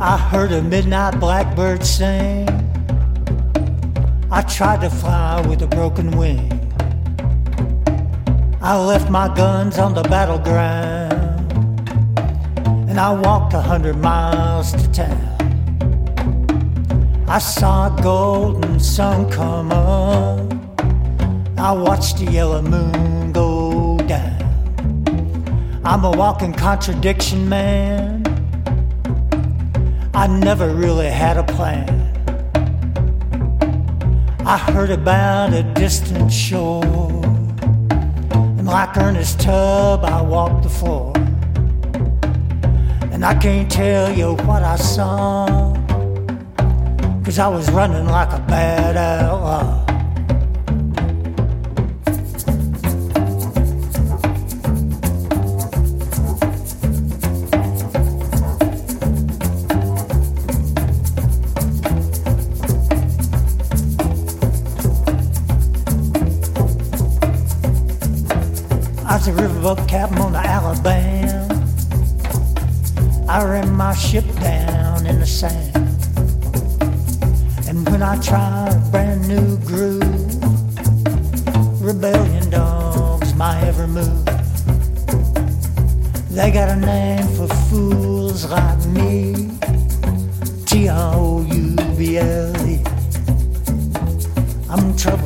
I heard a midnight blackbird sing. I tried to fly with a broken wing. I left my guns on the battleground, and I walked 100 miles to town. I saw a golden sun come up. I watched the yellow moon go down. I'm a walking contradiction, man. I never really had a plan. I heard about a distant shore, and like Ernest Tubb, I walked the floor. And I can't tell you what I saw, 'cause I was running like a bad outlaw. I was a riverboat captain on the Alabama. I ran my ship down in the sand. And when I tried a brand new groove, rebellion dogs my every move. They got a name for fools like me, Trouble.